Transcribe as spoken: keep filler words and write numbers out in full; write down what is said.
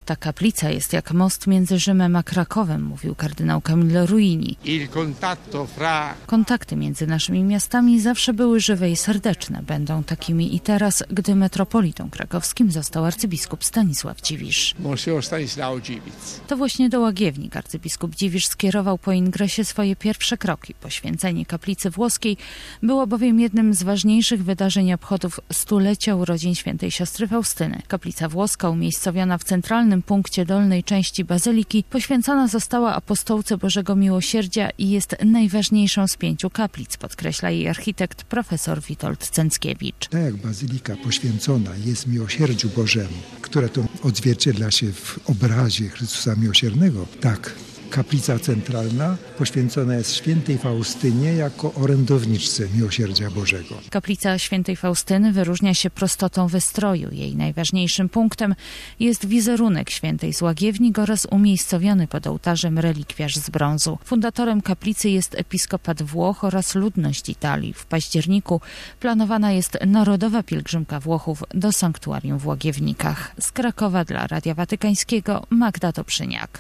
Ta kaplica jest jak most między Rzymem a Krakowem, mówił kardynał Camillo Ruini. Kontakty między naszymi miastami zawsze były żywe i serdeczne. Będą takimi i teraz, gdy metropolitą krakowskim został arcybiskup Stanisław Dziwisz. To właśnie do Łagiewnik arcybiskup Dziwisz skierował po ingresie swoje pierwsze kroki. Poświęcenie kaplicy włoskiej było bowiem jednym z ważniejszych wydarzeń obchodów stulecia urodzin świętej siostry Faustyny. Kaplica włoska, umiejscowiona w centralnym punkcie dolnej części bazyliki, poświęcona została apostołce Bożego Miłosierdzia i jest najważniejszą z pięciu kaplic, podkreśla jej architekt profesor Witold Cęckiewicz. Tak jak bazylika poświęcona jest miłosierdziu Bożemu, które to odzwierciedla się w obrazie Chrystusa Miłosiernego, tak kaplica centralna poświęcona jest świętej Faustynie jako orędowniczce Miłosierdzia Bożego. Kaplica świętej Faustyny wyróżnia się prostotą wystroju. Jej najważniejszym punktem jest wizerunek świętej z Łagiewnik oraz umiejscowiony pod ołtarzem relikwiarz z brązu. Fundatorem kaplicy jest episkopat Włoch oraz ludność Italii. W październiku planowana jest narodowa pielgrzymka Włochów do sanktuarium w Łagiewnikach. Z Krakowa dla Radia Watykańskiego Magda Toprzyniak.